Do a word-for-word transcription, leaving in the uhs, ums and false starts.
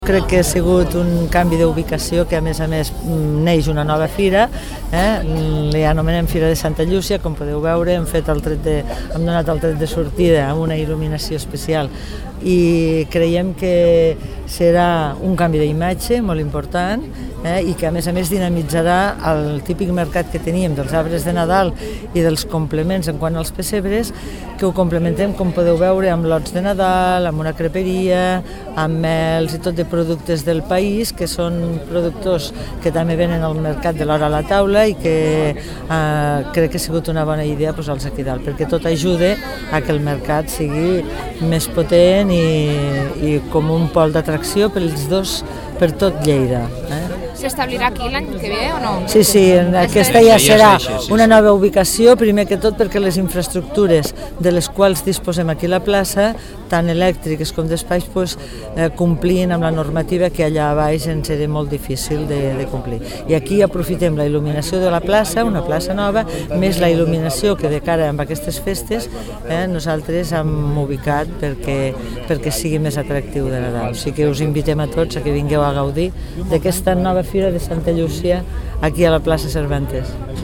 Crec que ha sigut un canvi d'ubicació que a més a més neix una nova fira, eh? Li anomenem Fira de Santa Llúcia, com podeu veure hem, fet el tret de, hem donat el tret de sortida amb una il·luminació especial i creiem que serà un canvi d'imatge molt important eh? I que a més a més dinamitzarà el típic mercat que teníem dels arbres de Nadal i dels complements en quant als pessebres, que ho complementem, com podeu veure, amb lots de Nadal, amb una creperia, amb mels i tot de productes del país, que són productors que també venen al mercat de l'hora a la taula i que eh, crec que ha sigut una bona idea posar-los aquí dalt, perquè tot ajuda a que el mercat sigui més potent i, i com un pol d'atracció pels dos, per tot Lleida. Eh? S'establirà aquí l'any que ve o no? Sí, sí, aquesta ja serà una nova ubicació, primer que tot perquè les infraestructures de les quals disposem aquí a la plaça, tant elèctriques com d'espais, pues, eh, complien amb la normativa que allà a baix ens era molt difícil de, de complir. I aquí aprofitem la il·luminació de la plaça, una plaça nova, més la il·luminació que de cara amb aquestes festes eh, nosaltres hem ubicat perquè, perquè sigui més atractiu de Nadal. O sigui que us invitem a tots a que vingueu a gaudir d'aquesta nova Fira de Santa Llúcia aquí a la plaça Cervantes.